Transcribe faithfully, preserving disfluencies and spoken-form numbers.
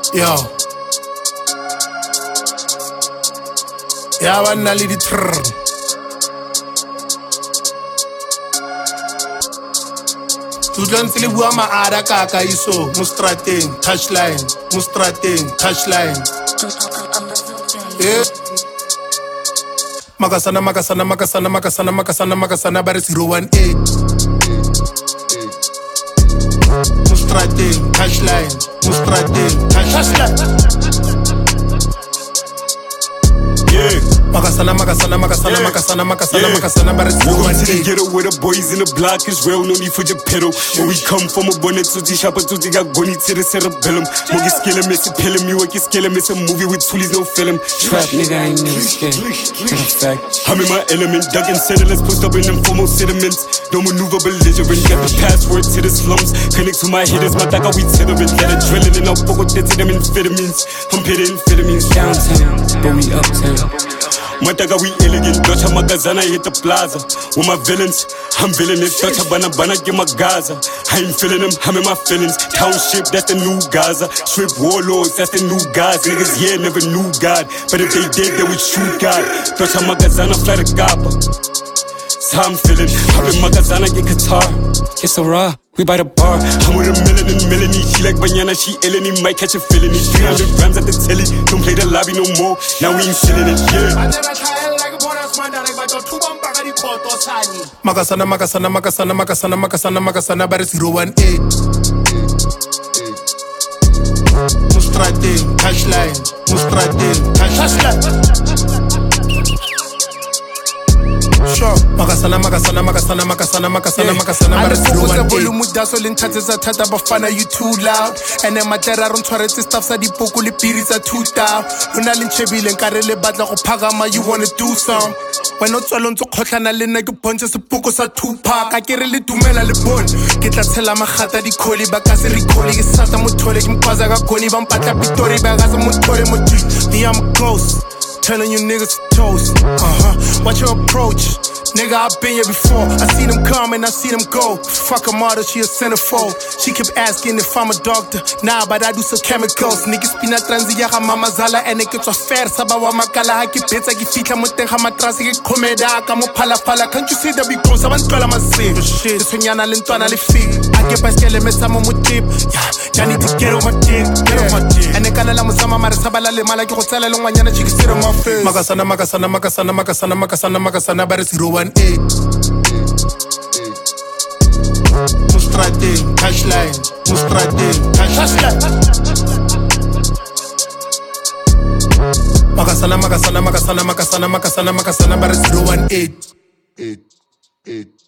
Yo. Ya banna le di trrr. Tutla ntse le bua maara kaka iso mo strateng touchline mo strateng touchline. Yeah. Makasana makasana makasana makasana makasana makasana bare zero one eight. Mo strateng touchline mo strateng touchline. Yeah. Makasana, makasana, makasana, yeah. makasana, makasana, yeah. makasana, but it's Welcome to the ghetto where the boys in the block is real, no need for your pedal. When we come from a bonnet to the shop, to the goni to the cerebellum. Mogi scale miss a pill, me work scale miss a movie with toolies, no film. Trap nigga, I ain't never scared. Fact. I'm in my element, dug and settle, let's post up in them formal sediments. Don't maneuver belligerent, get the password to the slums. Connect to my hitters, my dagger, we tether in. Let adrenaline, I'll poke to them amphetamines. I'm pitting amphetamines downtown, but we uptown. Mataga we elegant, Dutch Magazana hit the plaza. With my villains, I'm villainous. Dutch Bana Bana give my Gaza. I ain't feeling them, I'm in my feelings. Township, that's the new Gaza. Strip warlords, that's the new guys. Niggas here never knew God, but if they did, they would shoot God. Dutch Magazana fly the Gaba. So I'm feeling, I'm in Magazana get Qatar. It's so raw, we by the bar. I'm with a million and Melanie. She like banana, she Eleni, might catch a feeling. three hundred grams at the telly, don't play the lobby no more. Now we ain't feeling it, yeah. Makasana, makasana, makasana, makasana, makasana, makasana, bare zero one eight. Mustrate, touchline, mustrate, touchline. Sure. Makasana, makasana, makasana, makasana, makasana, makasana, bare zero one eight. Volume daso le nthatse sa thata bafana you too loud. And then matera ron tshwaretse stuff sa dipoko le piri tsa two down. Lona le nchebile nkare le batla go phagama you wanna do some. When o tswalo ntse khotlana le nna ke pontshe sepoko sa Tupac. A kere le dumela le bon. Ke tla tshela magata di kholi ba ka se recall ke sata mothole ke mphaza ka goni ba mpatla pitori ba ka se mothole mo twi. Me I'm close. Telling you niggas to toast. Uh-huh. Watch your approach. Nigga, I've been here before. I seen them come and I seen them go. Fuck a model, she a centerfold. She kept asking if I'm a doctor. Nah, but I do some chemicals. Niggas pina transi ya ga mama zala and it gets a fair. Saba wa makala ha ki pizza ki fitla mo teng ga matrasi ke komeda ka mo phala phala. Can't you see that we go? Sa ban tlola maseng. Shit, tsonyana le ntwana le fit. I get baskele me sa mo mo tip. Yeah, I need to get on my dick, get on my dick. And kana la mo sama mara sabala le mala ke go tsela le ngwanyana chikisiro mo face. Makasana, makasana, makasana, makasana, makasana, makasana, bare zero one eight. Mustrate, touchline, mustrate, touchline. Makasana, makasana, makasana, makasana, makasana, makasana, bare zero one eight. eight, eight.